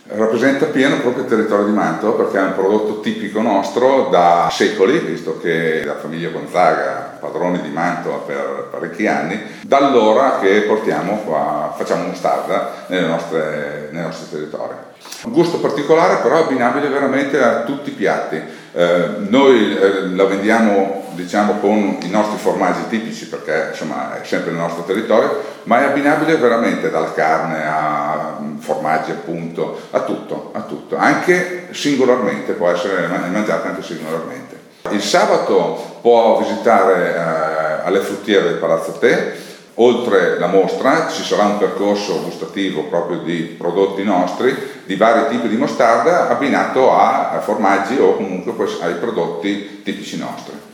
Rappresenta pieno proprio il territorio di Mantova, perché è un prodotto tipico nostro da secoli, visto che la famiglia Gonzaga, padroni di Mantova per parecchi anni, da allora che portiamo qua, facciamo mostarda nei nostri territori. Un gusto particolare, però abbinabile veramente a tutti i piatti. Noi la vendiamo, diciamo, con i nostri formaggi tipici, perché insomma è sempre nel nostro territorio, ma è abbinabile veramente dalla carne a formaggi, appunto, a tutto, anche singolarmente, può essere mangiata anche singolarmente. Il sabato può visitare alle fruttiere del Palazzo Te. Oltre la mostra ci sarà un percorso gustativo proprio di prodotti nostri, di vari tipi di mostarda, abbinato a formaggi o comunque ai prodotti tipici nostri.